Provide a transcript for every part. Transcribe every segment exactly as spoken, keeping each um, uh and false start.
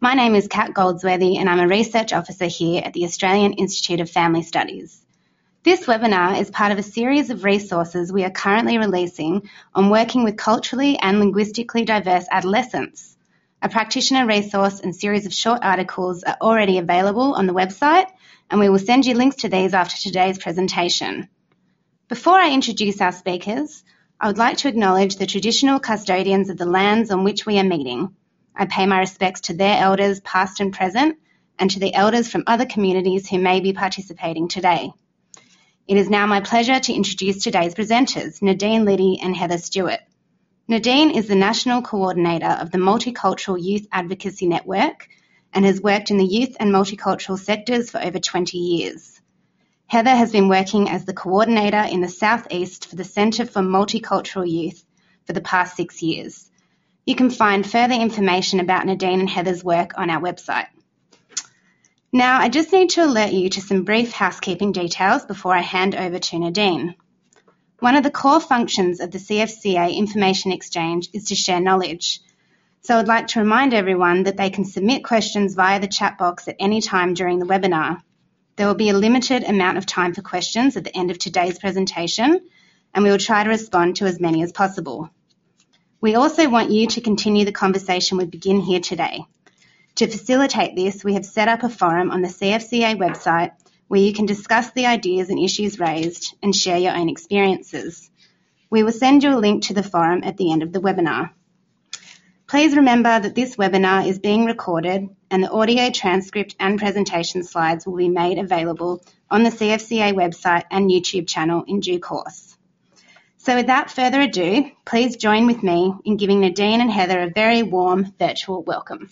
My name is Kat Goldsworthy and I'm a Research Officer here at the Australian Institute of Family Studies. This webinar is part of a series of resources we are currently releasing on working with culturally and linguistically diverse adolescents. A practitioner resource and series of short articles are already available on the website, and we will send you links to these after today's presentation. Before I introduce our speakers, I would like to acknowledge the traditional custodians of the lands on which we are meeting. I pay my respects to their elders past and present, and to the elders from other communities who may be participating today. It is now my pleasure to introduce today's presenters, Nadine Liddy and Heather Stewart. Nadine is the National Coordinator of the Multicultural Youth Advocacy Network and has worked in the youth and multicultural sectors for over twenty years. Heather has been working as the coordinator in the South East for the Centre for Multicultural Youth for the past six years. You can find further information about Nadine and Heather's work on our website. Now, I just need to alert you to some brief housekeeping details before I hand over to Nadine. One of the core functions of the C F C A Information Exchange is to share knowledge. So I'd like to remind everyone that they can submit questions via the chat box at any time during the webinar. There will be a limited amount of time for questions at the end of today's presentation, and we will try to respond to as many as possible. We also want you to continue the conversation we begin here today. To facilitate this, we have set up a forum on the C F C A website where you can discuss the ideas and issues raised and share your own experiences. We will send you a link to the forum at the end of the webinar. Please remember that this webinar is being recorded and the audio transcript and presentation slides will be made available on the C F C A website and YouTube channel in due course. So without further ado, please join with me in giving Nadine and Heather a very warm virtual welcome.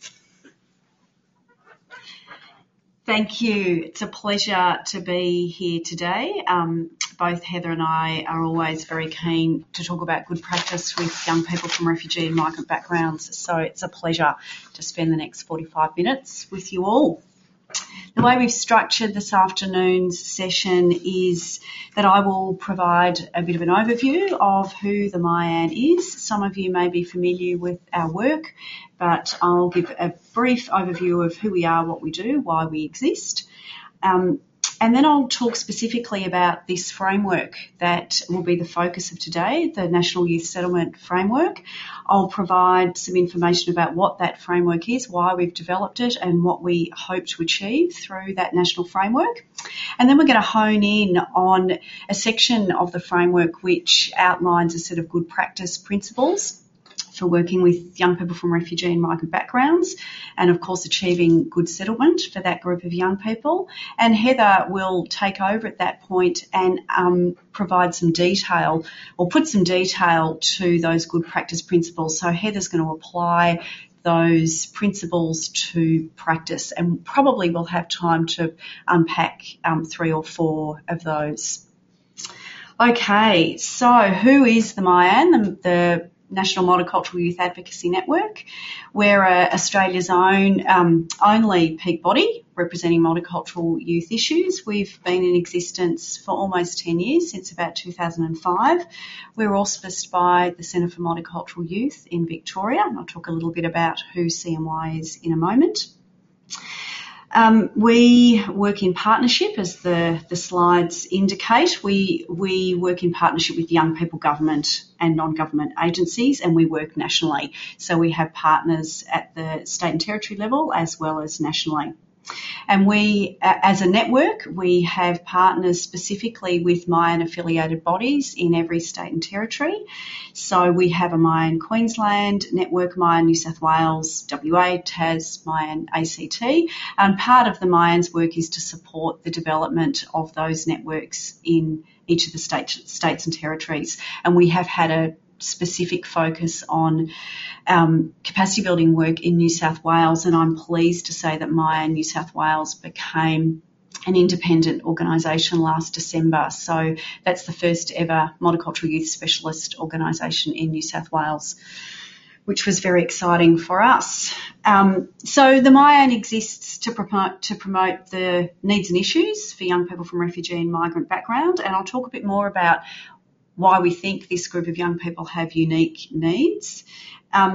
Thank you. It's a pleasure to be here today. Um, both Heather and I are always very keen to talk about good practice with young people from refugee and migrant backgrounds, so it's a pleasure to spend the next forty-five minutes with you all. The way we've structured this afternoon's session is that I will provide a bit of an overview of who the Myan is. Some of you may be familiar with our work, but I'll give a brief overview of who we are, what we do, why we exist. Um, And then I'll talk specifically about this framework that will be the focus of today, the National Youth Settlement Framework. I'll provide some information about what that framework is, why we've developed it, and what we hope to achieve through that national framework. And then we're going to hone in on a section of the framework which outlines a set of good practice principles for working with young people from refugee and migrant backgrounds, and of course achieving good settlement for that group of young people. And Heather will take over at that point and um, provide some detail or put some detail to those good practice principles. So Heather's going to apply those principles to practice, and probably we'll have time to unpack um, three or four of those. Okay, so who is the Myan, the, the National Multicultural Youth Advocacy Network? We're uh, Australia's own um, only peak body representing multicultural youth issues. We've been in existence for almost ten years, since about two thousand five. We're auspiced by the Centre for Multicultural Youth in Victoria, and I'll talk a little bit about who C M Y is in a moment. Um, we work in partnership, as the, the slides indicate. We, we work in partnership with young people government and non-government agencies, and we work nationally. So we have partners at the state and territory level as well as nationally. And we, as a network, we have partners specifically with Myan affiliated bodies in every state and territory. So we have a Myan Queensland network, Myan New South Wales, W A, Tas, Myan A C T. And part of the Myan's work is to support the development of those networks in each of the state, states and territories. And we have had a specific focus on um, capacity building work in New South Wales, and I'm pleased to say that Myan New South Wales became an independent organisation last December. So that's the first ever multicultural youth specialist organisation in New South Wales, which was very exciting for us. Um, so the Myan exists to promote, to promote the needs and issues for young people from refugee and migrant background, and I'll talk a bit more about why we think this group of young people have unique needs. Um,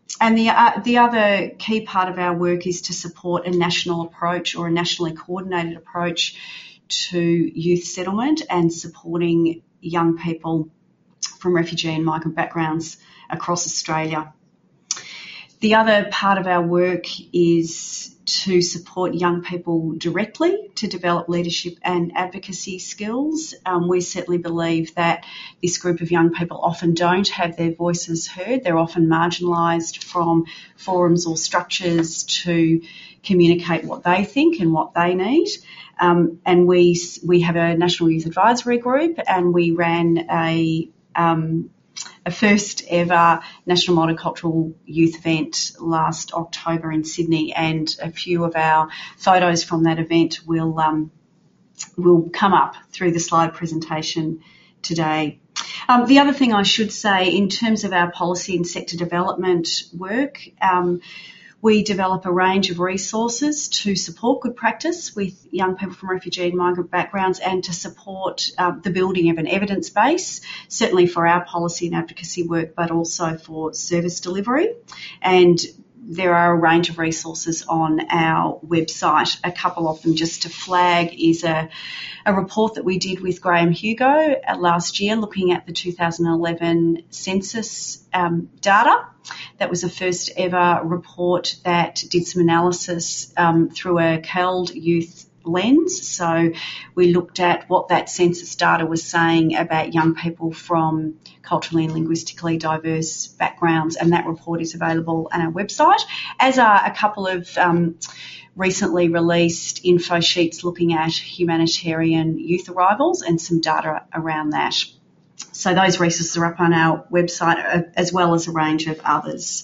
and the uh, the other key part of our work is to support a national approach or a nationally coordinated approach to youth settlement and supporting young people from refugee and migrant backgrounds across Australia. The other part of our work is to support young people directly to develop leadership and advocacy skills. Um, we certainly believe that this group of young people often don't have their voices heard. They're often marginalised from forums or structures to communicate what they think and what they need. Um, and we we have a National Youth Advisory Group, and we ran a um, a first ever National Multicultural Youth event last October in Sydney, and a few of our photos from that event will um, will come up through the slide presentation today. Um, the other thing I should say in terms of our policy and sector development work, um, we develop a range of resources to support good practice with young people from refugee and migrant backgrounds, and to support uh, the building of an evidence base, certainly for our policy and advocacy work, but also for service delivery. And there are a range of resources on our website. A couple of them just to flag is a, a report that we did with Graham Hugo last year looking at the two thousand eleven census um, data. That was the first ever report that did some analysis um, through a C A L D youth lens. So we looked at what that census data was saying about young people from culturally and linguistically diverse backgrounds, and that report is available on our website, as are a couple of um, recently released info sheets looking at humanitarian youth arrivals and some data around that. So those resources are up on our website, as well as a range of others.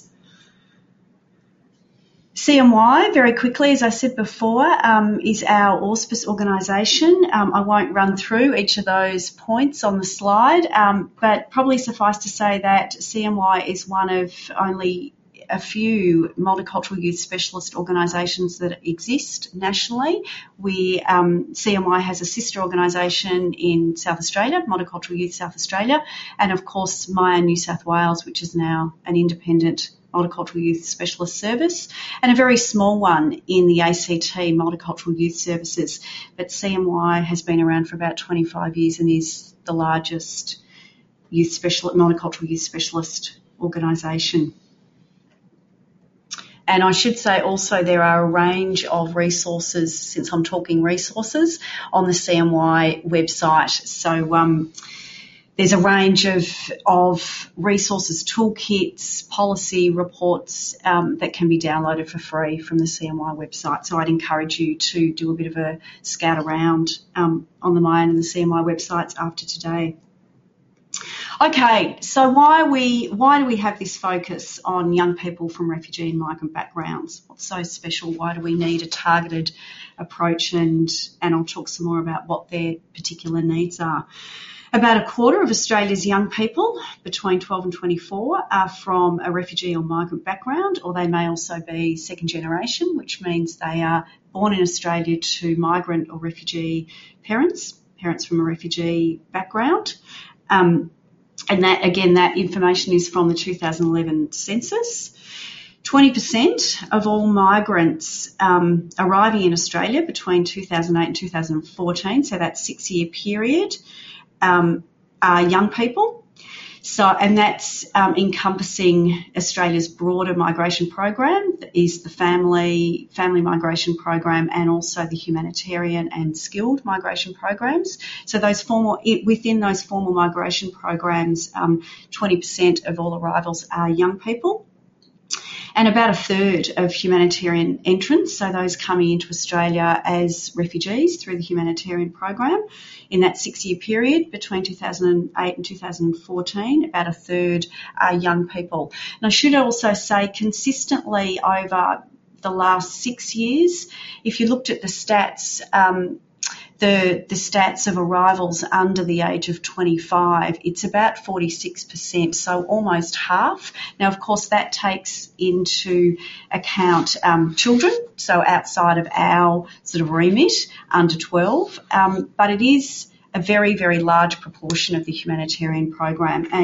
C M Y, very quickly, as I said before, um, is our auspice organisation. Um, I won't run through each of those points on the slide, um, but probably suffice to say that C M Y is one of only a few multicultural youth specialist organisations that exist nationally. We um, C M Y has a sister organisation in South Australia, Multicultural Youth South Australia, and of course Maya New South Wales, which is now an independent Multicultural Youth Specialist Service, and a very small one in the A C T, Multicultural Youth Services. But C M Y has been around for about twenty-five years and is the largest youth specialist, multicultural youth specialist organisation. And I should say also there are a range of resources, since I'm talking resources, on the C M Y website. So um, there's a range of, of resources, toolkits, policy reports um, that can be downloaded for free from the C M Y website. So I'd encourage you to do a bit of a scout around um, on the Maya and the C M Y websites after today. Okay, so why we why do we have this focus on young people from refugee and migrant backgrounds? What's so special? Why do we need a targeted approach? And, and I'll talk some more about what their particular needs are. About a quarter of Australia's young people between twelve and twenty-four are from a refugee or migrant background, or they may also be second generation, which means they are born in Australia to migrant or refugee parents, parents from a refugee background. Um, and that, again, that information is from the two thousand eleven census. twenty percent of all migrants um, arriving in Australia between two thousand eight and two thousand fourteen, so that six-year period, Um, are young people. So, and that's um, encompassing Australia's broader migration program, that is the family family migration program, and also the humanitarian and skilled migration programs. So those formal within those formal migration programs, um, twenty percent of all arrivals are young people. And about a third of humanitarian entrants, so those coming into Australia as refugees through the humanitarian program, in that six-year period between two thousand eight and two thousand fourteen, about a third are young people. And I should also say consistently over the last six years, if you looked at the stats, um, the, the stats of arrivals under the age of twenty-five, it's about forty-six percent, so almost half. Now, of course, that takes into account um, children, so outside of our sort of remit, under twelve, um, but it is a very, very large proportion of the humanitarian program. And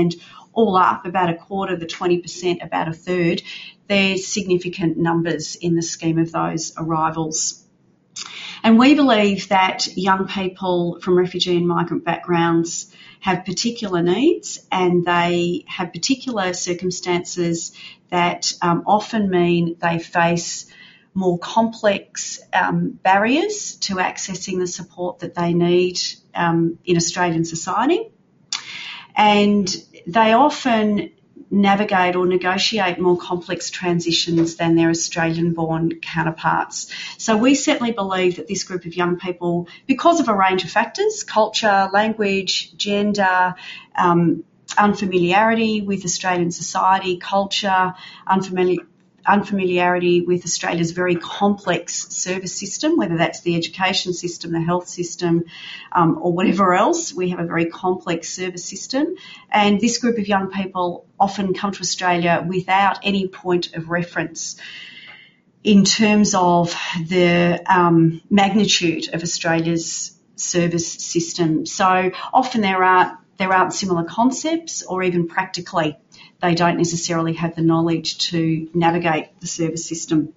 all up, about a quarter, the twenty percent, about a third, there's significant numbers in the scheme of those arrivals. And we believe that young people from refugee and migrant backgrounds have particular needs, and they have particular circumstances that um, often mean they face more complex um, barriers to accessing the support that they need um, in Australian society. And they often navigate or negotiate more complex transitions than their Australian-born counterparts. So we certainly believe that this group of young people, because of a range of factors, culture, language, gender, um, unfamiliarity with Australian society, culture, unfamiliar unfamiliarity with Australia's very complex service system, whether that's the education system, the health system, um, or whatever else. We have a very complex service system. And this group of young people often come to Australia without any point of reference in terms of the um, magnitude of Australia's service system. So often there aren't, there aren't similar concepts, or even practically they don't necessarily have the knowledge to navigate the service system.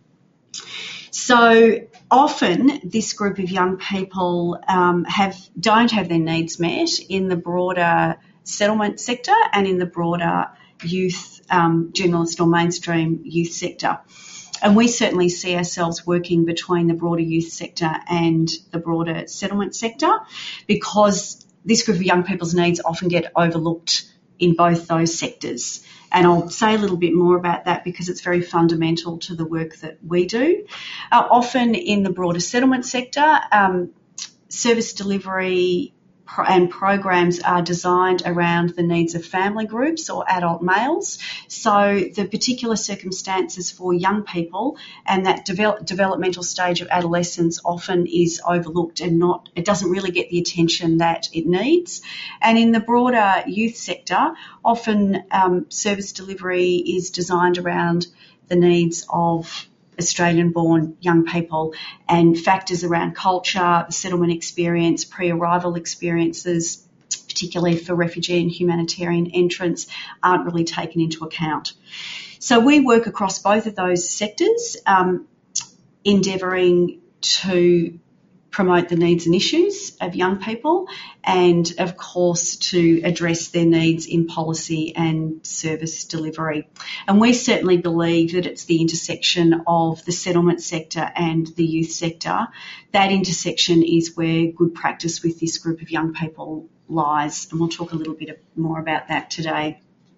So often this group of young people um, have don't have their needs met in the broader settlement sector and in the broader youth um, generalist or mainstream youth sector. And we certainly see ourselves working between the broader youth sector and the broader settlement sector, because this group of young people's needs often get overlooked in both those sectors. And I'll say a little bit more about that because it's very fundamental to the work that we do. Uh, often in the broader settlement sector, um, service delivery pro- and programs are designed around the needs of family groups or adult males. So the particular circumstances for young people and that develop, developmental stage of adolescence often is overlooked and not, it doesn't really get the attention that it needs. And in the broader youth sector, often um, service delivery is designed around the needs of Australian-born young people, and factors around culture, the settlement experience, pre-arrival experiences, particularly for refugee and humanitarian entrants, aren't really taken into account. So we work across both of those sectors, um, endeavouring to promote the needs and issues of young people and, of course, to address their needs in policy and service delivery. And we certainly believe that it's the intersection of the settlement sector and the youth sector. That intersection is where good practice with this group of young people lies, and we'll talk a little bit more about that today.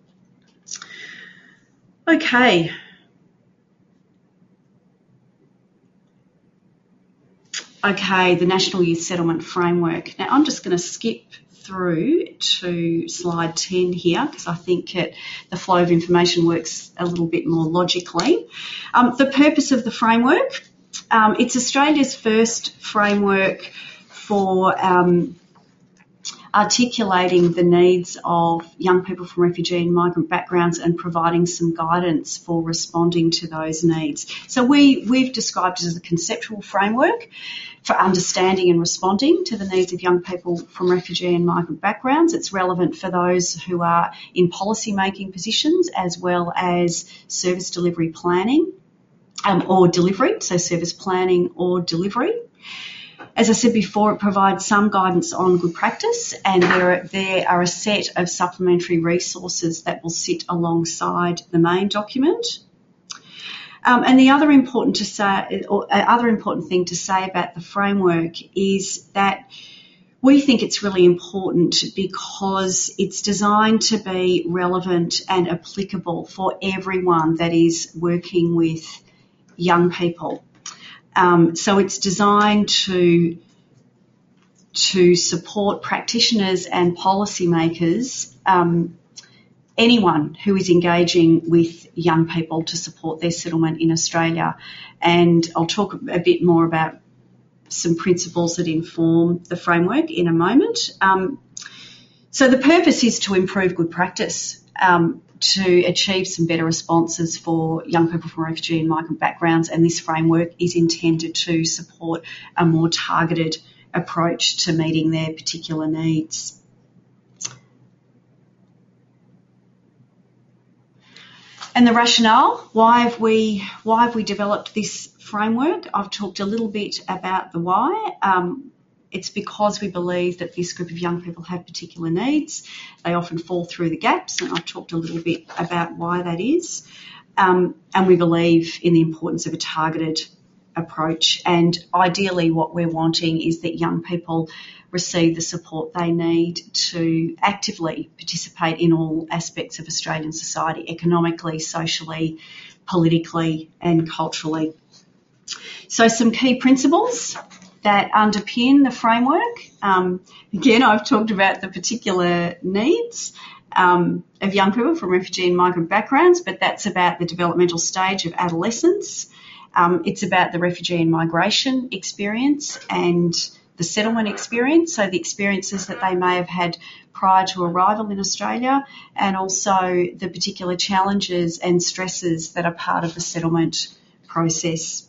Okay. Okay, the National Youth Settlement Framework. Now, I'm just going to skip through to slide ten here because I think it, the flow of information works a little bit more logically. Um, the purpose of the framework, um, it's Australia's first framework for um, articulating the needs of young people from refugee and migrant backgrounds and providing some guidance for responding to those needs. So we, we've described it as a conceptual framework for understanding and responding to the needs of young people from refugee and migrant backgrounds. It's relevant for those who are in policy-making positions as well as service delivery planning um, or delivery, so service planning or delivery. As I said before, it provides some guidance on good practice, and there are, there are a set of supplementary resources that will sit alongside the main document. Um, and the other important to say, or other important thing to say about the framework is that we think it's really important because it's designed to be relevant and applicable for everyone that is working with young people. Um, so it's designed to, to support practitioners and policymakers, um, anyone who is engaging with young people to support their settlement in Australia. And I'll talk a bit more about some principles that inform the framework in a moment. Um, so the purpose is to improve good practice, um, to achieve some better responses for young people from refugee and migrant backgrounds, and this framework is intended to support a more targeted approach to meeting their particular needs. And the rationale, why have we why have we developed this framework? I've talked a little bit about the why. Um, it's because we believe that this group of young people have particular needs. They often fall through the gaps, and I've talked a little bit about why that is. Um, and we believe in the importance of a targeted approach, and ideally what we're wanting is that young people receive the support they need to actively participate in all aspects of Australian society, economically, socially, politically and culturally. So some key principles that underpin the framework. Um, again, I've talked about the particular needs um, of young people from refugee and migrant backgrounds, but that's about the developmental stage of adolescence. Um, it's about the refugee and migration experience and the settlement experience, so the experiences that they may have had prior to arrival in Australia, and also the particular challenges and stresses that are part of the settlement process.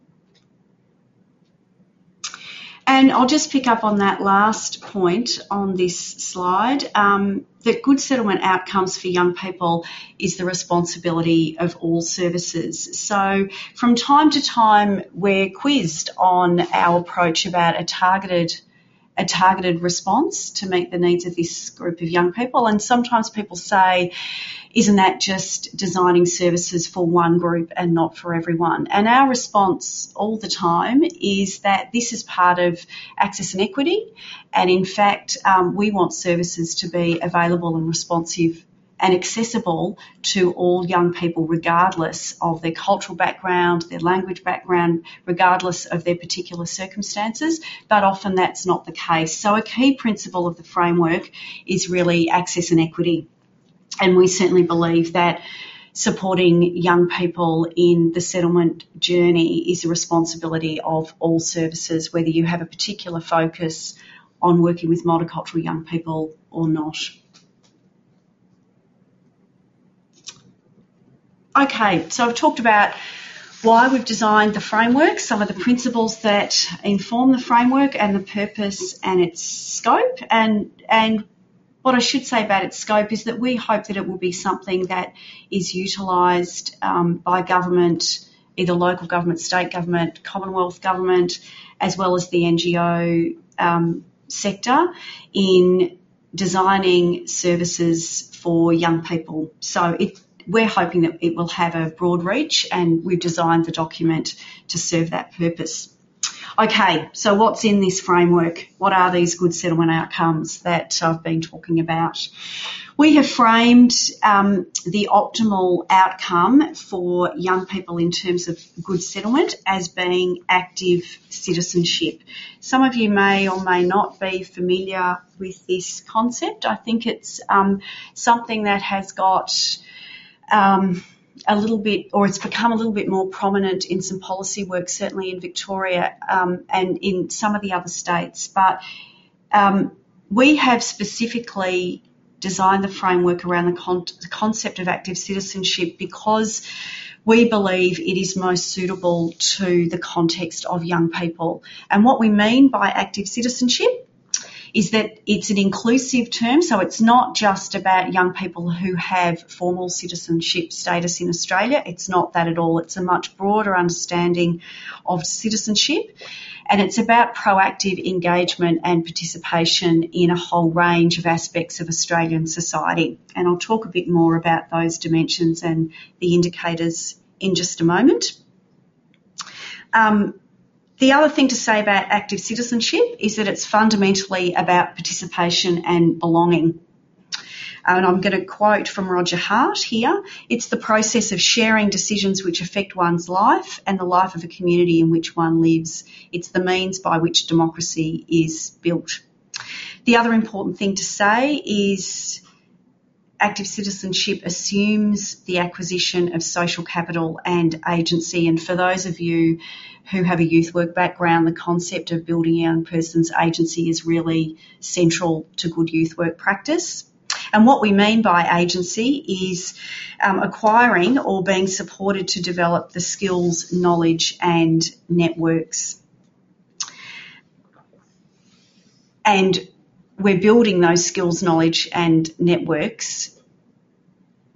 And I'll just pick up on that last point on this slide, um, that good settlement outcomes for young people is the responsibility of all services. So from time to time, we're quizzed on our approach about a targeted a targeted response to meet the needs of this group of young people. And sometimes people say, isn't that just designing services for one group and not for everyone? And our response all the time is that this is part of access and equity. And in fact, um, we want services to be available and responsive and accessible to all young people, regardless of their cultural background, their language background, regardless of their particular circumstances, but often that's not the case. So a key principle of the framework is really access and equity, and we certainly believe that supporting young people in the settlement journey is a responsibility of all services, whether you have a particular focus on working with multicultural young people or not. Okay, so I've talked about why we've designed the framework, some of the principles that inform the framework and the purpose and its scope. And, and what I should say about its scope is that we hope that it will be something that is utilised um, by government, either local government, state government, Commonwealth government, as well as the N G O um, sector in designing services for young people. So it We're hoping that it will have a broad reach, and we've designed the document to serve that purpose. Okay, so what's in this framework? What are these good settlement outcomes that I've been talking about? We have framed um, the optimal outcome for young people in terms of good settlement as being active citizenship. Some of you may or may not be familiar with this concept. I think it's um, something that has got Um, a little bit, or it's become a little bit more prominent in some policy work, certainly in Victoria um, and in some of the other states. But um, we have specifically designed the framework around the, con- the concept of active citizenship because we believe it is most suitable to the context of young people. And what we mean by active citizenship is that it's an inclusive term, so it's not just about young people who have formal citizenship status in Australia. It's not that at all. It's a much broader understanding of citizenship, and it's about proactive engagement and participation in a whole range of aspects of Australian society. And I'll talk a bit more about those dimensions and the indicators in just a moment. Um, The other thing to say about active citizenship is that it's fundamentally about participation and belonging. And I'm going to quote from Roger Hart here. It's the process of sharing decisions which affect one's life and the life of a community in which one lives. It's the means by which democracy is built. The other important thing to say is active citizenship assumes the acquisition of social capital and agency. And for those of you who have a youth work background, the concept of building a young person's agency is really central to good youth work practice. And what we mean by agency is um, acquiring or being supported to develop the skills, knowledge and networks. And we're building those skills, knowledge and networks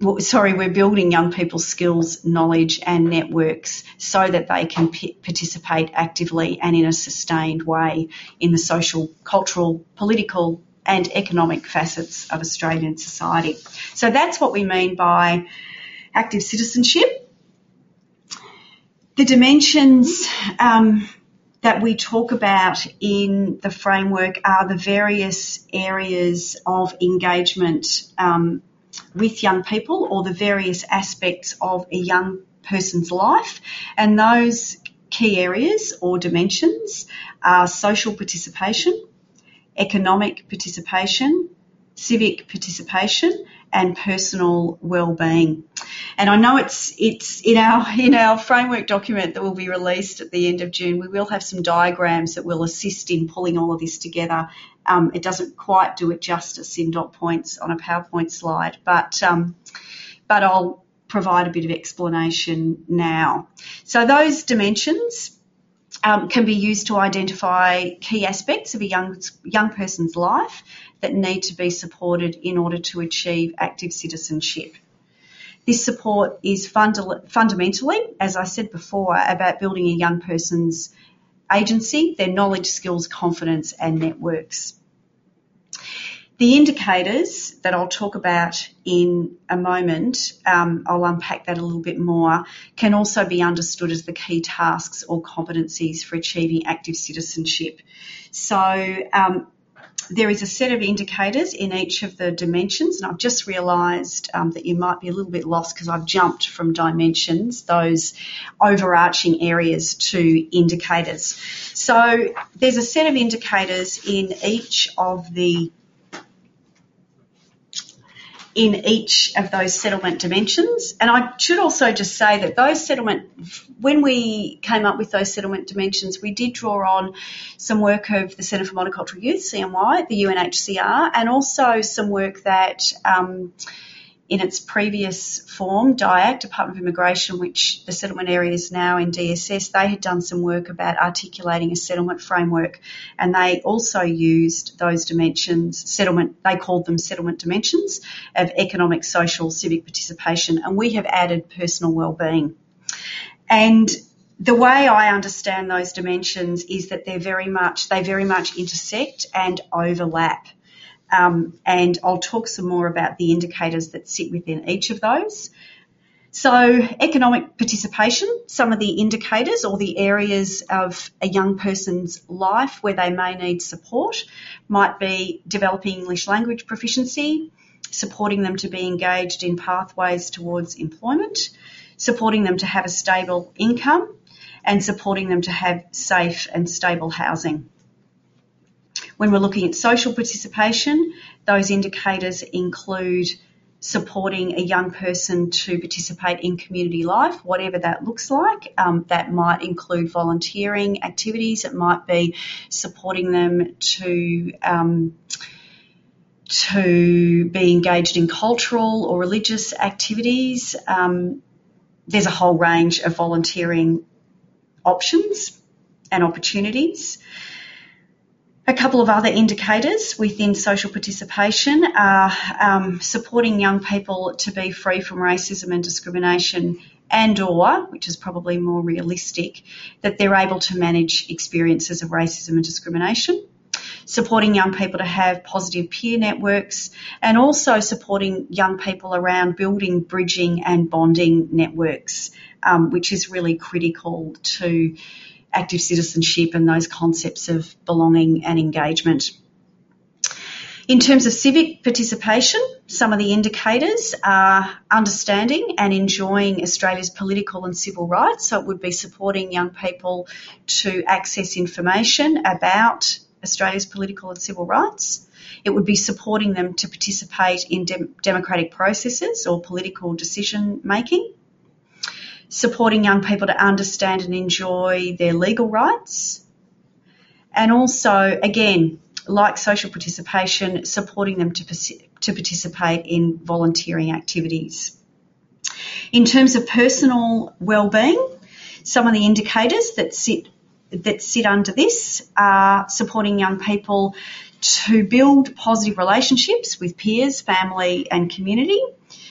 well, sorry, we're building young people's skills, knowledge and networks so that they can p- participate actively and in a sustained way in the social, cultural, political and economic facets of Australian society. So that's what we mean by active citizenship. The dimensions um, that we talk about in the framework are the various areas of engagement um, with young people, or the various aspects of a young person's life. And those key areas or dimensions are social participation, economic participation, civic participation and personal well-being. And I know it's it's in our in our framework document that will be released at the end of June, we will have some diagrams that will assist in pulling all of this together. Um, it doesn't quite do it justice in dot points on a PowerPoint slide, but um, but I'll provide a bit of explanation now. So those dimensions um, can be used to identify key aspects of a young young person's life that need to be supported in order to achieve active citizenship. This support is funda- fundamentally, as I said before, about building a young person's agency, their knowledge, skills, confidence and networks. The indicators that I'll talk about in a moment, um, I'll unpack that a little bit more, can also be understood as the key tasks or competencies for achieving active citizenship. So um, there is a set of indicators in each of the dimensions, and I've just realised um, that you might be a little bit lost because I've jumped from dimensions, those overarching areas, to indicators. So there's a set of indicators in each of the in each of those settlement dimensions. And I should also just say that those settlement, when we came up with those settlement dimensions, we did draw on some work of the Centre for Multicultural Youth, C M Y, the U N H C R, and also some work that um, in its previous form, D I A C, Department of Immigration, which the settlement area is now in D S S, they had done some work about articulating a settlement framework, and they also used those dimensions, settlement, they called them settlement dimensions of economic, social, civic participation, and we have added personal wellbeing. And the way I understand those dimensions is that they're very much, they very much intersect and overlap. Um, and I'll talk some more about the indicators that sit within each of those. So economic participation, some of the indicators or the areas of a young person's life where they may need support might be developing English language proficiency, supporting them to be engaged in pathways towards employment, supporting them to have a stable income, and supporting them to have safe and stable housing. When we're looking at social participation, those indicators include supporting a young person to participate in community life, whatever that looks like. Um, that might include volunteering activities. It might be supporting them to um, to be engaged in cultural or religious activities. Um, there's a whole range of volunteering options and opportunities. A couple of other indicators within social participation are um, supporting young people to be free from racism and discrimination, and or, which is probably more realistic, that they're able to manage experiences of racism and discrimination, supporting young people to have positive peer networks, and also supporting young people around building, bridging and bonding networks, um, which is really critical to active citizenship and those concepts of belonging and engagement. In terms of civic participation, some of the indicators are understanding and enjoying Australia's political and civil rights. So it would be supporting young people to access information about Australia's political and civil rights. It would be supporting them to participate in de- democratic processes or political decision making. Supporting young people to understand and enjoy their legal rights, and also, again, like social participation, supporting them to, to participate in volunteering activities. In terms of personal wellbeing, some of the indicators that sit that sit under this are supporting young people to build positive relationships with peers, family and community,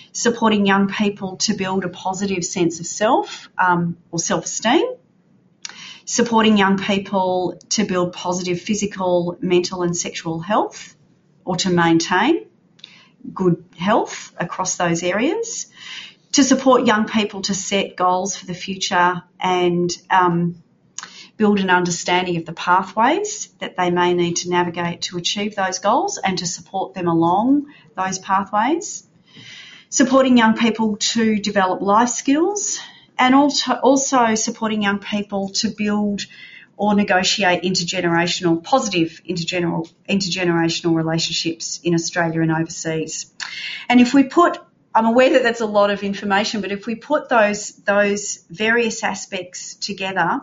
supporting young people to build a positive sense of self um, or self-esteem, supporting young people to build positive physical, mental and sexual health, or to maintain good health across those areas, to support young people to set goals for the future and um, build an understanding of the pathways that they may need to navigate to achieve those goals and to support them along those pathways, supporting young people to develop life skills, and also, also supporting young people to build or negotiate intergenerational, positive intergener- intergenerational relationships in Australia and overseas. And if we put, I'm aware that that's a lot of information, but if we put those, those various aspects together,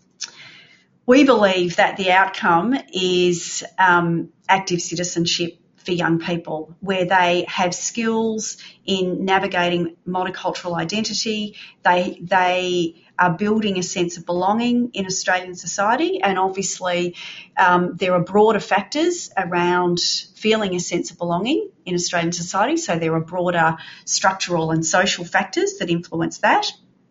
we believe that the outcome is um, active citizenship for young people, where they have skills in navigating multicultural identity. They they are building a sense of belonging in Australian society, and obviously um, there are broader factors around feeling a sense of belonging in Australian society. So there are broader structural and social factors that influence that.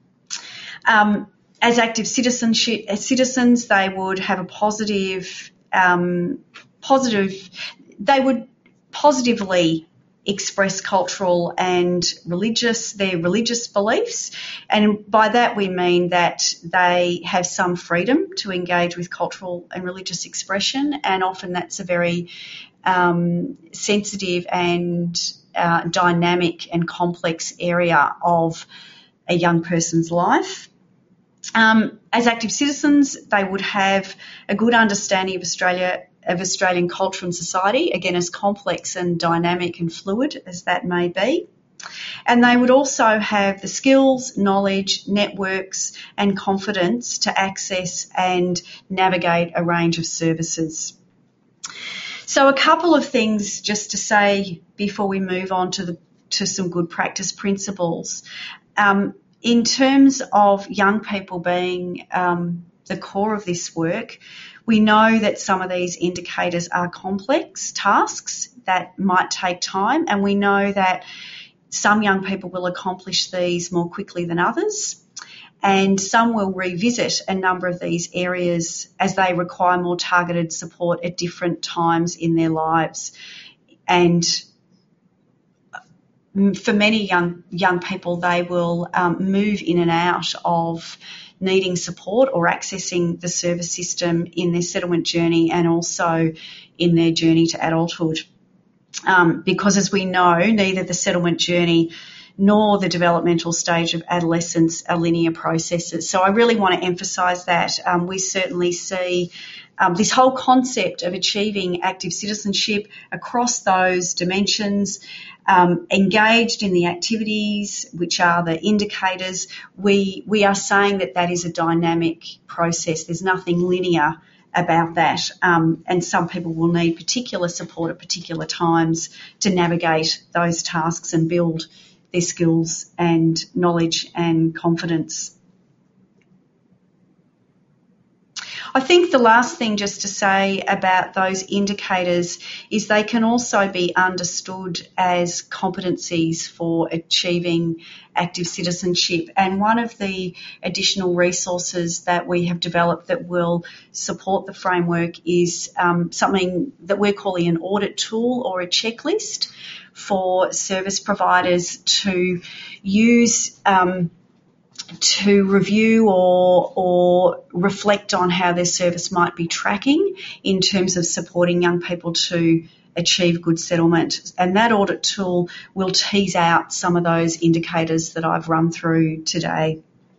Um, As active citizenship, as citizens, they would have a positive, um, positive, they would positively express cultural and religious, their religious beliefs. And by that we mean that they have some freedom to engage with cultural and religious expression, and often that's a very um, sensitive and uh, dynamic and complex area of a young person's life. Um, as active citizens, they would have a good understanding of Australia, of Australian culture and society, again, as complex and dynamic and fluid as that may be. And they would also have the skills, knowledge, networks and confidence to access and navigate a range of services. So a couple of things just to say before we move on to the to some good practice principles. Um, In terms of young people being um, the core of this work, we know that some of these indicators are complex tasks that might take time, and we know that some young people will accomplish these more quickly than others, and some will revisit a number of these areas as they require more targeted support at different times in their lives. And for many young young people, they will um, move in and out of needing support or accessing the service system in their settlement journey and also in their journey to adulthood. Um, because as we know, neither the settlement journey nor the developmental stage of adolescence are linear processes. So I really want to emphasise that. Um, we certainly see um, this whole concept of achieving active citizenship across those dimensions, um, engaged in the activities, which are the indicators. We, we are saying that that is a dynamic process. There's nothing linear about that, um, and some people will need particular support at particular times to navigate those tasks and build their skills and knowledge and confidence. I think the last thing just to say about those indicators is they can also be understood as competencies for achieving active citizenship. And one of the additional resources that we have developed that will support the framework is um, something that we're calling an audit tool or a checklist for service providers to use um, to review or, or reflect on how their service might be tracking in terms of supporting young people to achieve good settlement. And that audit tool will tease out some of those indicators that I've run through today.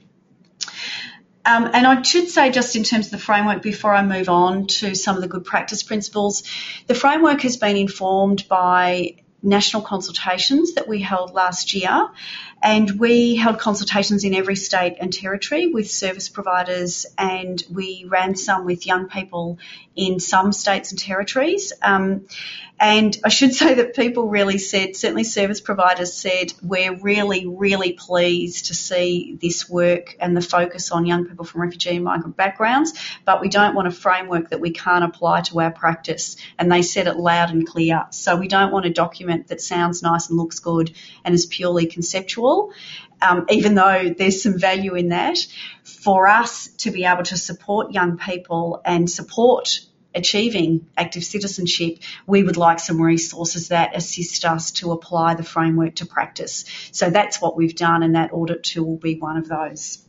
Um, and I should say, just in terms of the framework, before I move on to some of the good practice principles, the framework has been informed by national consultations that we held last year, And we held consultations in every state and territory with service providers, and we ran some with young people in some states and territories. Um, and I should say that people really said, certainly service providers said, we're really, really pleased to see this work and the focus on young people from refugee and migrant backgrounds, but we don't want a framework that we can't apply to our practice. And they said it loud and clear. So we don't want a document that sounds nice and looks good and is purely conceptual, um, even though there's some value in that. For us to be able to support young people and support achieving active citizenship, we would like some resources that assist us to apply the framework to practice. So that's what we've done, and that audit tool will be one of those.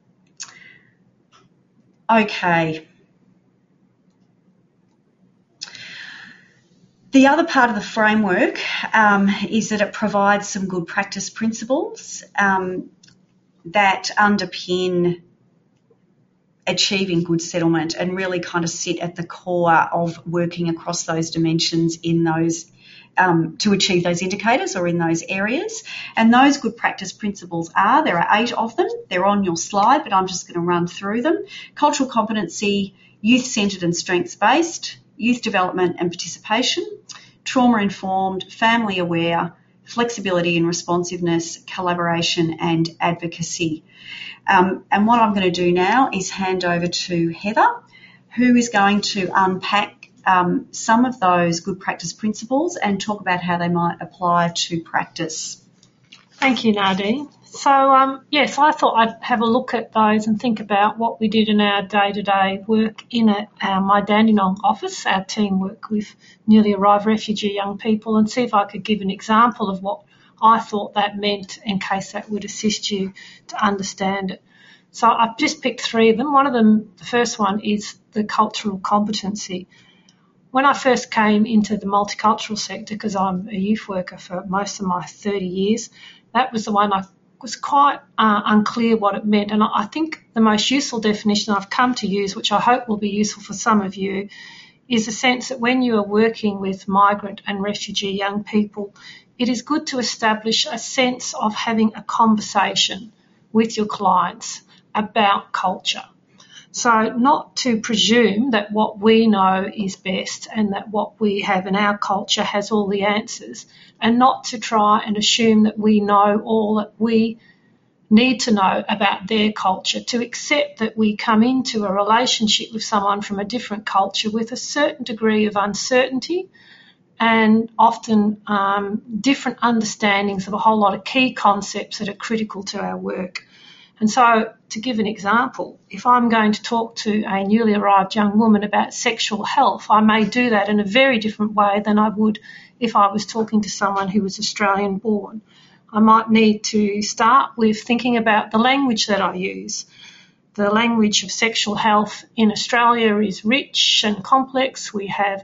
Okay. The other part of the framework um, is that it provides some good practice principles um, that underpin achieving good settlement and really kind of sit at the core of working across those dimensions in those um, to achieve those indicators or in those areas. And those good practice principles are, there are eight of them. They're on your slide, but I'm just going to run through them. Cultural competency, youth-centred and strengths-based, youth development and participation, trauma-informed, family-aware, flexibility and responsiveness, collaboration and advocacy. Um, and what I'm going to do now is hand over to Heather, who is going to unpack um, some of those good practice principles and talk about how they might apply to practice. Thank you, Nadine. So, um, yes, I thought I'd have a look at those and think about what we did in our day-to-day work in a, uh, my Dandenong office, our team work with newly arrived refugee young people, and see if I could give an example of what I thought that meant in case that would assist you to understand it. So I've just picked three of them. One of them, the first one, is the cultural competency. When I first came into the multicultural sector, because I'm a youth worker for most of my thirty years, that was the one I was quite uh, unclear what it meant. And I think the most useful definition I've come to use, which I hope will be useful for some of you, is the sense that when you are working with migrant and refugee young people, it is good to establish a sense of having a conversation with your clients about culture. So not to presume that what we know is best and that what we have in our culture has all the answers, and not to try and assume that we know all that we need to know about their culture, to accept that we come into a relationship with someone from a different culture with a certain degree of uncertainty and often um, different understandings of a whole lot of key concepts that are critical to our work. And so, to give an example, if I'm going to talk to a newly arrived young woman about sexual health, I may do that in a very different way than I would if I was talking to someone who was Australian born. I might need to start with thinking about the language that I use. The language of sexual health in Australia is rich and complex. We have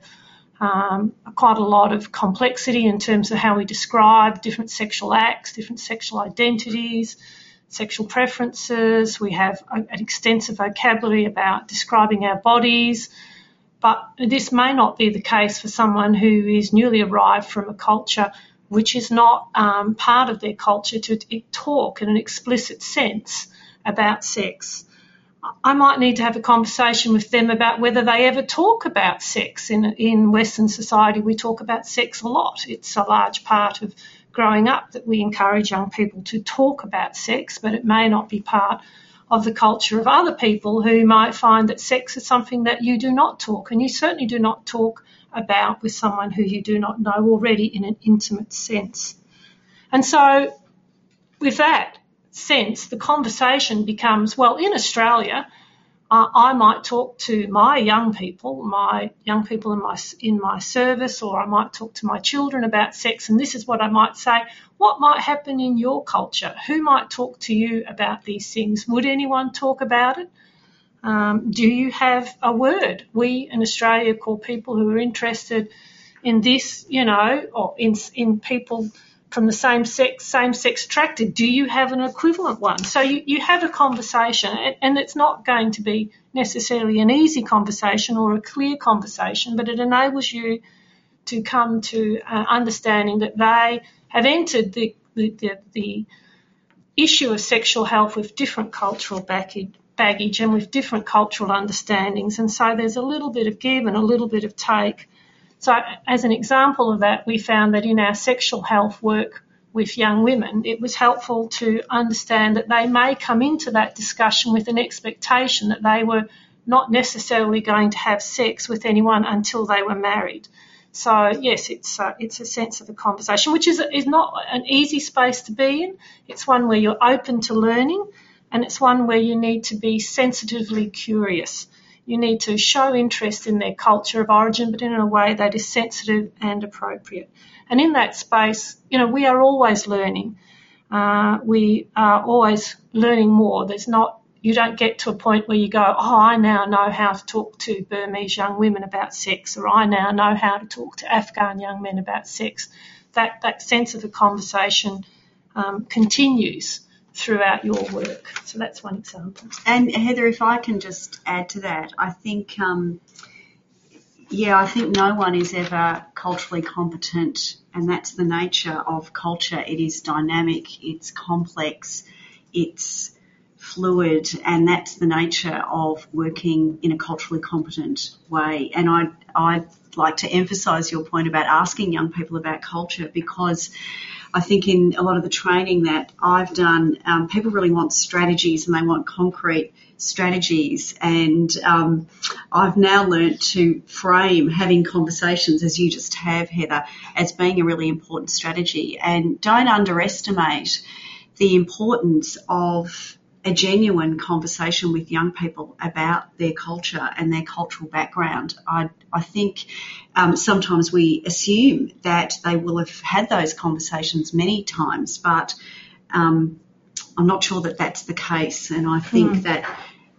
um, quite a lot of complexity in terms of how we describe different sexual acts, different sexual identities, sexual preferences. We have an extensive vocabulary about describing our bodies, but this may not be the case for someone who is newly arrived from a culture which is not um, part of their culture to talk in an explicit sense about sex. I might need to have a conversation with them about whether they ever talk about sex. In, in Western society, we talk about sex a lot. It's a large part of growing up that we encourage young people to talk about sex, but it may not be part of the culture of other people who might find that sex is something that you do not talk, and you certainly do not talk about with someone who you do not know already in an intimate sense. And so with that sense, the conversation becomes, well, in Australia, Uh, I might talk to my young people, my young people in my in my service, or I might talk to my children about sex, and this is what I might say. What might happen in your culture? Who might talk to you about these things? Would anyone talk about it? Um, do you have a word? We in Australia call people who are interested in this, you know, or in in people from the same sex, same-sex attracted. Do you have an equivalent one? So you, you have a conversation, and, and it's not going to be necessarily an easy conversation or a clear conversation, but it enables you to come to uh, understanding that they have entered the, the, the, the issue of sexual health with different cultural baggage, baggage and with different cultural understandings. And so there's a little bit of give and a little bit of take. So as an example of that, we found that in our sexual health work with young women, it was helpful to understand that they may come into that discussion with an expectation that they were not necessarily going to have sex with anyone until they were married. So, yes, it's uh, it's a sense of a conversation, which is is not an easy space to be in. It's one where you're open to learning, and it's one where you need to be sensitively curious. You need to show interest in their culture of origin, but in a way that is sensitive and appropriate. And in that space, you know, we are always learning. Uh, we are always learning more. There's not, you don't get to a point where you go, oh, I now know how to talk to Burmese young women about sex, or I now know how to talk to Afghan young men about sex. That, that sense of a conversation um, continues throughout your work. So that's one example. And Heather, if I can just add to that, I think, um, yeah, I think no one is ever culturally competent, and that's the nature of culture. It is dynamic, it's complex, it's fluid, and that's the nature of working in a culturally competent way. And I, I'd like to emphasise your point about asking young people about culture, because I think in a lot of the training that I've done, um, people really want strategies, and they want concrete strategies. And um, I've now learnt to frame having conversations, as you just have, Heather, as being a really important strategy. And don't underestimate the importance of a genuine conversation with young people about their culture and their cultural background. I, I think um, sometimes we assume that they will have had those conversations many times, but um, I'm not sure that that's the case. And I think mm. that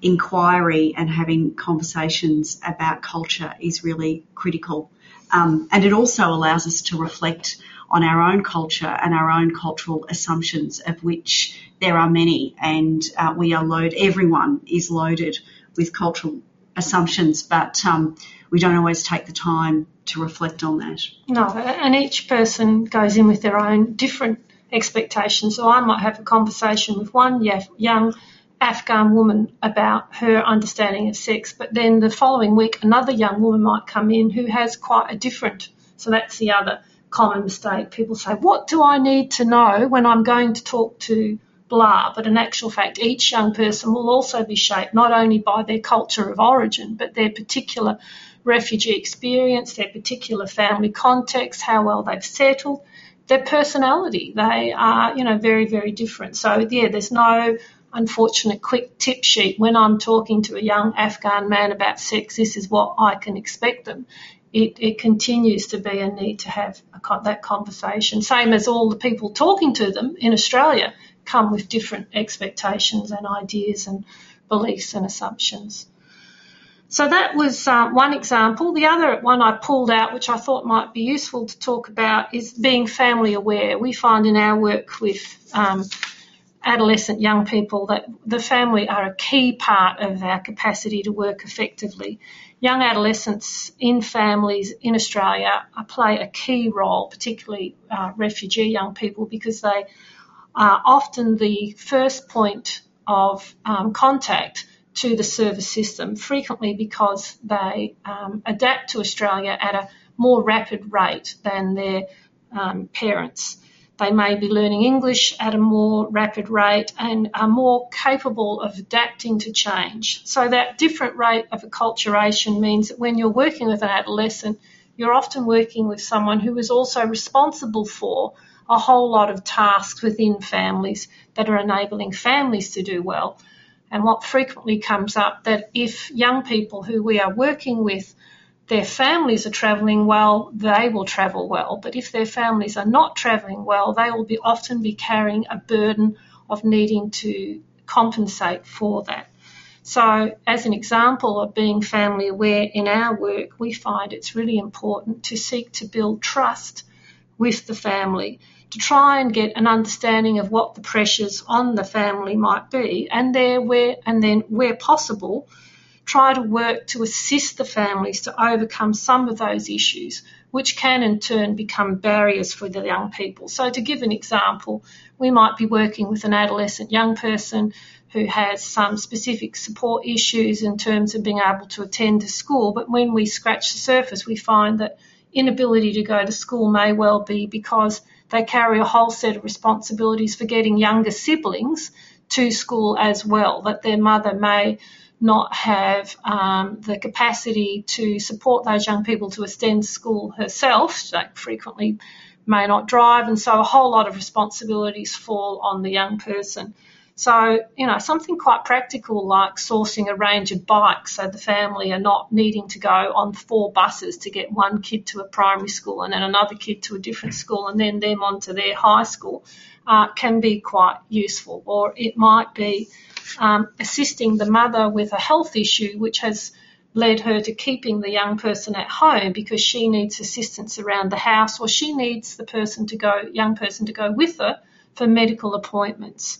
inquiry and having conversations about culture is really critical. Um, and it also allows us to reflect on our own culture and our own cultural assumptions, of which there are many, and uh, we are loaded, everyone is loaded with cultural assumptions, but um, we don't always take the time to reflect on that. No, and each person goes in with their own different expectations. So I might have a conversation with one young Afghan woman about her understanding of sex, but then the following week another young woman might come in who has quite a different, so that's the other common mistake. People say, what do I need to know when I'm going to talk to blah? But in actual fact, each young person will also be shaped not only by their culture of origin, but their particular refugee experience, their particular family context, how well they've settled, their personality. They are, you know, very, very different. So, yeah, there's no unfortunate quick tip sheet. When I'm talking to a young Afghan man about sex, this is what I can expect them. It, it continues to be a need to have a, that conversation, same as all the people talking to them in Australia come with different expectations and ideas and beliefs and assumptions. So that was uh, one example. The other one I pulled out, which I thought might be useful to talk about, is being family aware. We find in our work with um, adolescent young people that the family are a key part of our capacity to work effectively. Young adolescents in families in Australia play a key role, particularly uh, refugee young people, because they are often the first point of um, contact to the service system, frequently because they um, adapt to Australia at a more rapid rate than their um, parents. They may be learning English at a more rapid rate and are more capable of adapting to change. So that different rate of acculturation means that when you're working with an adolescent, you're often working with someone who is also responsible for a whole lot of tasks within families that are enabling families to do well. And what frequently comes up, that if young people who we are working with, their families are travelling well, they will travel well. But if their families are not travelling well, they will be often be carrying a burden of needing to compensate for that. So as an example of being family aware in our work, we find it's really important to seek to build trust with the family, to try and get an understanding of what the pressures on the family might be, and there where and then where possible, try to work to assist the families to overcome some of those issues which can in turn become barriers for the young people. So to give an example, we might be working with an adolescent young person who has some specific support issues in terms of being able to attend to school, but when we scratch the surface, we find that inability to go to school may well be because they carry a whole set of responsibilities for getting younger siblings to school as well, that their mother may not have um, the capacity to support those young people to attend school herself. They frequently may not drive, and so a whole lot of responsibilities fall on the young person. So, you know, something quite practical like sourcing a range of bikes so the family are not needing to go on four buses to get one kid to a primary school and then another kid to a different school and then them on to their high school uh, can be quite useful. Or it might be um, assisting the mother with a health issue which has led her to keeping the young person at home because she needs assistance around the house, or she needs the person to go, young person to go with her for medical appointments.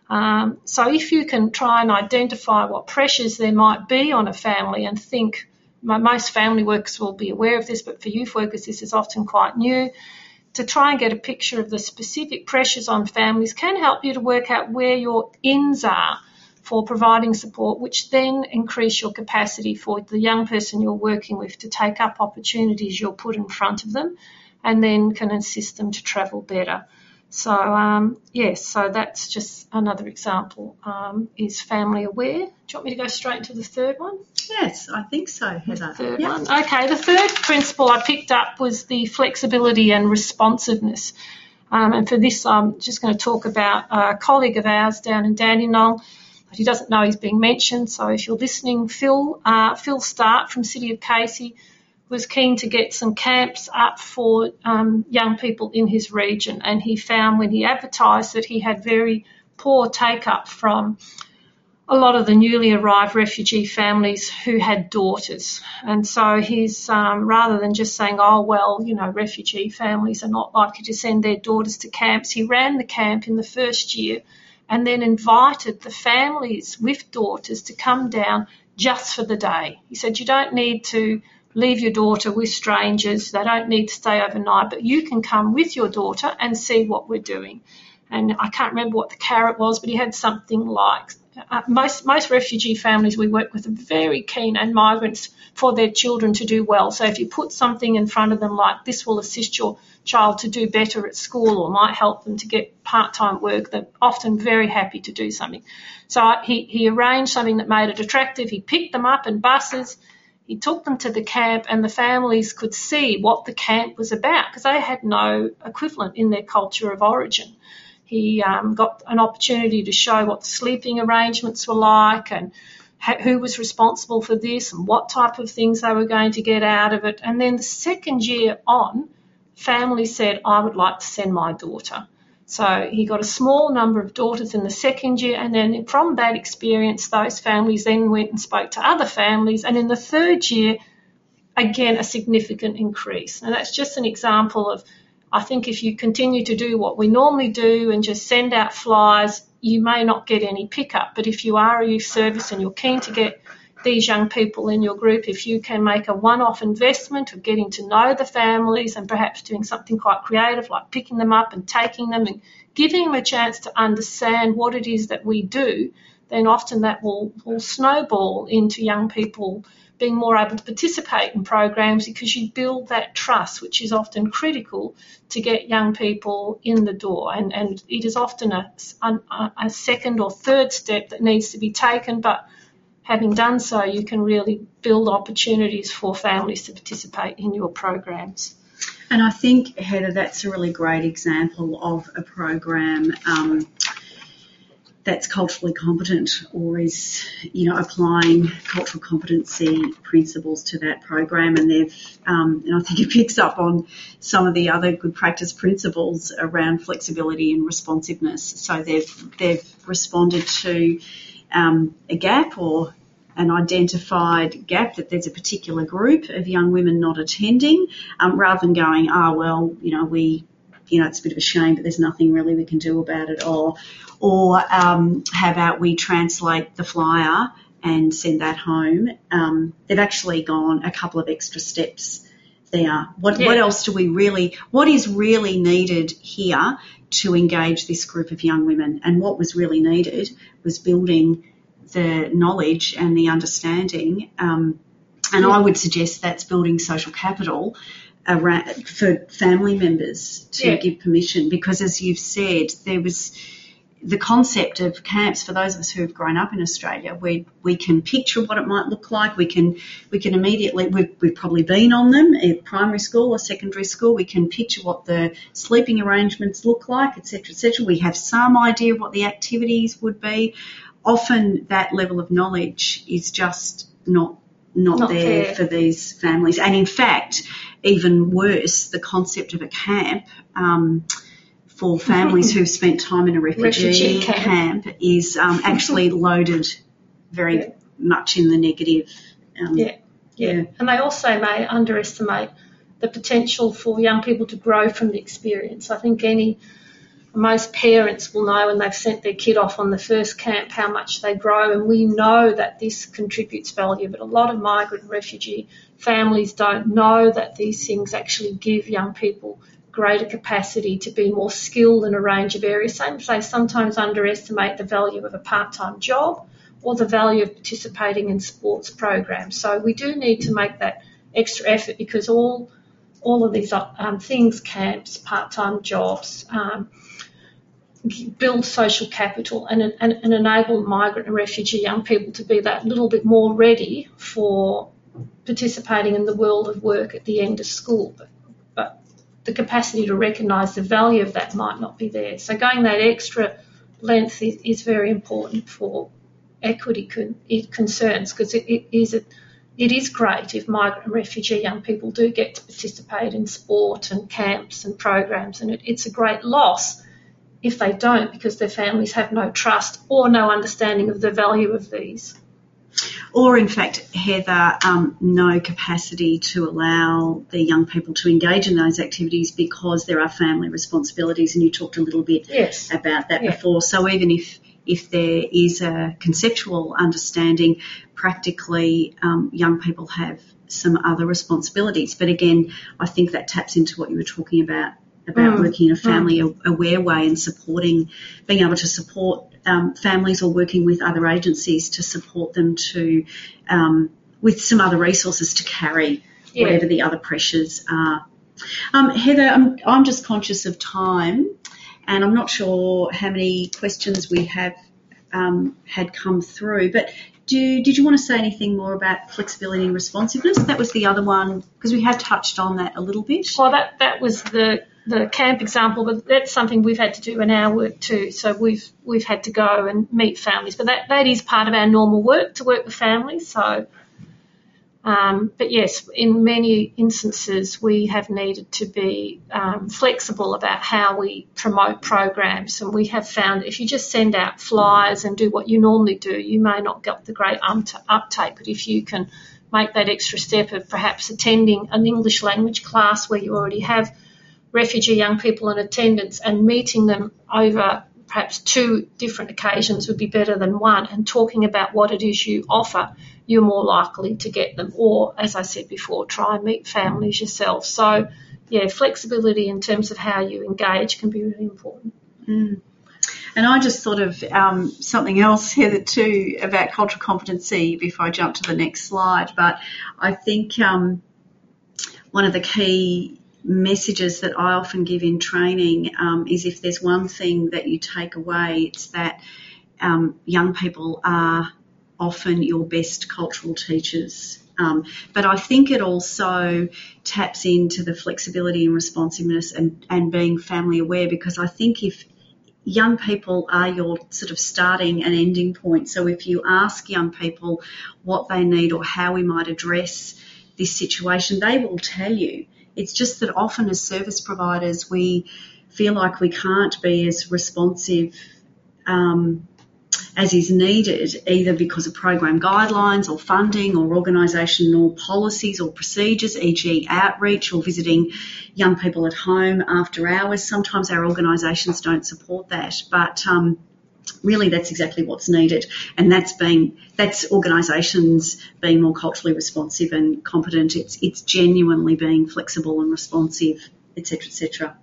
Um, so if you can try and identify what pressures there might be on a family and think, most family workers will be aware of this, but for youth workers this is often quite new, to try and get a picture of the specific pressures on families can help you to work out where your ins are for providing support, which then increase your capacity for the young person you're working with to take up opportunities you're put in front of them and then can assist them to travel better. So, um, yes, so that's just another example, um, is family aware. Do you want me to go straight into the third one? Yes, I think so, Heather. The third yep. one. Okay, the third principle I picked up was the flexibility and responsiveness. Um, and for this, I'm just going to talk about a colleague of ours down in Dandenong. He doesn't know he's being mentioned, so if you're listening, Phil, uh, Phil Start from City of Casey was keen to get some camps up for um, young people in his region, and he found when he advertised that he had very poor take-up from a lot of the newly arrived refugee families who had daughters. And so he's, um, rather than just saying, oh, well, you know, refugee families are not likely to send their daughters to camps, he ran the camp in the first year and then invited the families with daughters to come down just for the day. He said, you don't need to leave your daughter with strangers. They don't need to stay overnight, but you can come with your daughter and see what we're doing. And I can't remember what the carrot was, but he had something like, uh, most most refugee families we work with are very keen, and migrants, for their children to do well. So if you put something in front of them like this will assist your child to do better at school or might help them to get part-time work, they're often very happy to do something. So he, he arranged something that made it attractive. He picked them up in buses. He took them to the camp, and the families could see what the camp was about because they had no equivalent in their culture of origin. He um, got an opportunity to show what the sleeping arrangements were like and ha- who was responsible for this and what type of things they were going to get out of it. And then the second year on, families said, I would like to send my daughter. So he got a small number of daughters in the second year, and then from that experience, those families then went and spoke to other families. And in the third year, again, a significant increase. And that's just an example of, I think if you continue to do what we normally do and just send out flyers, you may not get any pickup. But if you are a youth service and you're keen to get these young people in your group, if you can make a one-off investment of getting to know the families and perhaps doing something quite creative like picking them up and taking them and giving them a chance to understand what it is that we do, then often that will, will snowball into young people being more able to participate in programs because you build that trust, which is often critical to get young people in the door. And, and it is often a, a, a second or third step that needs to be taken, but having done so, you can really build opportunities for families to participate in your programs. And I think, Heather, that's a really great example of a program um, that's culturally competent or is, you know, applying cultural competency principles to that program. And they've, um, and I think it picks up on some of the other good practice principles around flexibility and responsiveness. So they've they've responded to um, a gap or an identified gap that there's a particular group of young women not attending, um, rather than going, oh, well, you know, we, you know, it's a bit of a shame, but there's nothing really we can do about it. Or, or um, how about we translate the flyer and send that home? Um, they've actually gone a couple of extra steps there? What, Yeah. what else do we really, what is really needed here to engage this group of young women? And what was really needed was building the knowledge and the understanding, um, and Yeah. I would suggest that's building social capital around, for family members to Yeah. give permission, because as you've said, there was the concept of camps. For those of us who have grown up in Australia, we we can picture what it might look like. We can we can immediately, we've, we've probably been on them at primary school or secondary school. We can picture what the sleeping arrangements look like, et cetera, et cetera. We have some idea of what the activities would be. Often that level of knowledge is just not not, Not there there. for these families. And in fact, even worse, the concept of a camp um, for families who've spent time in a refugee, Refugee camp. camp is um, actually loaded very Yeah. much in the negative. Um, Yeah, yeah. Yeah. And they also may underestimate the potential for young people to grow from the experience. I think any most parents will know when they've sent their kid off on the first camp how much they grow, and we know that this contributes value, but a lot of migrant and refugee families don't know that these things actually give young people greater capacity to be more skilled in a range of areas. Same as they sometimes underestimate the value of a part-time job or the value of participating in sports programs. So we do need to make that extra effort, because all all of these um, things, camps, part-time jobs, um, build social capital and, and, and enable migrant and refugee young people to be that little bit more ready for participating in the world of work at the end of school. But, but the capacity to recognise the value of that might not be there. So going that extra length is, is very important for equity con- concerns, because it, it is a, it is great if migrant and refugee young people do get to participate in sport and camps and programs, and it, it's a great loss if they don't, because their families have no trust or no understanding of the value of these. Or, in fact, Heather, um, no capacity to allow the young people to engage in those activities because there are family responsibilities, and you talked a little bit Yes. about that Yeah. before. So even if, if there is a conceptual understanding, practically um, young people have some other responsibilities. But again, I think that taps into what you were talking about, about Mm. working in a family-aware way and supporting, being able to support um, families, or working with other agencies to support them to, um, with some other resources to carry Yeah. whatever the other pressures are. Um, Heather, I'm, I'm just conscious of time, and I'm not sure how many questions we have um, had come through, but do, did you want to say anything more about flexibility and responsiveness? That was the other one, because we have touched on that a little bit. Well, that, that was the, the camp example, but that's something we've had to do in our work too. So we've we've had to go and meet families, but that, that is part of our normal work, to work with families. So, um, but yes, in many instances we have needed to be um, flexible about how we promote programs, and we have found if you just send out flyers and do what you normally do, you may not get the great uptake. But if you can make that extra step of perhaps attending an English language class where you already have refugee young people in attendance, and meeting them over perhaps two different occasions would be better than one, and talking about what it is you offer, you're more likely to get them. Or, as I said before, try and meet families yourself. So, yeah, flexibility in terms of how you engage can be really important. Mm. And I just thought of um, something else, Heather, too, about cultural competency before I jump to the next slide. But I think um, one of the key messages that I often give in training um, is, if there's one thing that you take away, it's that um, young people are often your best cultural teachers. Um, but I think it also taps into the flexibility and responsiveness and, and being family aware, because I think if young people are your sort of starting and ending point, so if you ask young people what they need or how we might address this situation, they will tell you. It's just that often as service providers we feel like we can't be as responsive um, as is needed, either because of program guidelines or funding or organisational policies or procedures, for example outreach or visiting young people at home after hours. Sometimes our organisations don't support that, but um, really that's exactly what's needed, and that's being that's organisations being more culturally responsive and competent. It's it's genuinely being flexible and responsive, et cetera, et cetera.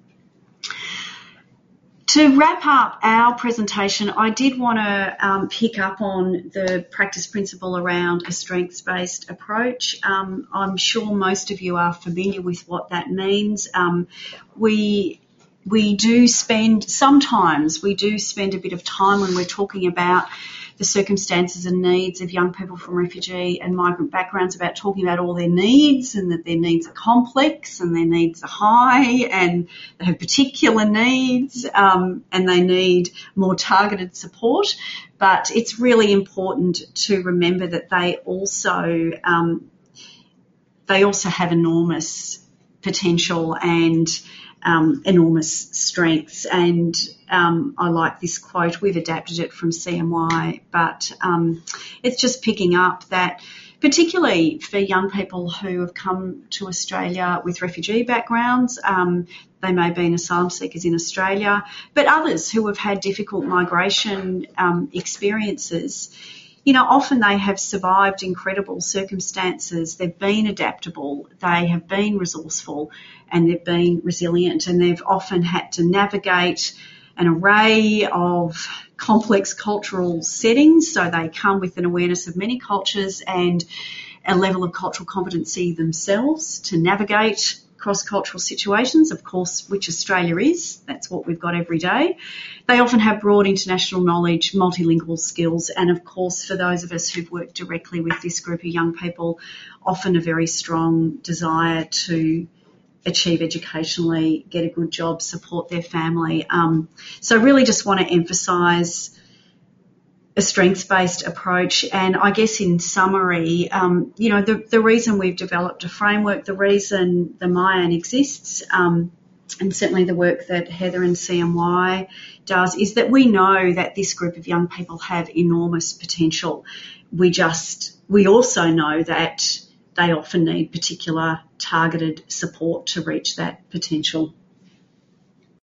To wrap up our presentation, I did want to um, pick up on the practice principle around a strengths-based approach. Um, I'm sure most of you are familiar with what that means. Um, we we do spend, sometimes we do spend a bit of time when we're talking about the circumstances and needs of young people from refugee and migrant backgrounds, about talking about all their needs and that their needs are complex and their needs are high and they have particular needs um, and they need more targeted support. But it's really important to remember that they also um, they also have enormous potential and Um, enormous strengths, and um, I like this quote. We've adapted it from C M Y, but um, it's just picking up that particularly for young people who have come to Australia with refugee backgrounds, um, they may have been asylum seekers in Australia, but others who have had difficult migration um, experiences, you know, often they have survived incredible circumstances. They've been adaptable, they have been resourceful, and they've been resilient, and they've often had to navigate an array of complex cultural settings. So they come with an awareness of many cultures and a level of cultural competency themselves to navigate cross-cultural situations, of course, which Australia is. That's what we've got every day. They often have broad international knowledge, multilingual skills, and of course, for those of us who've worked directly with this group of young people, often a very strong desire to achieve educationally, get a good job, support their family. Um, so really just want to emphasise a strengths-based approach. And I guess in summary, um, you know, the, the reason we've developed a framework, the reason the MYAN exists, um, and certainly the work that Heather and C M Y does, is that we know that this group of young people have enormous potential. We just, we also know that they often need particular targeted support to reach that potential.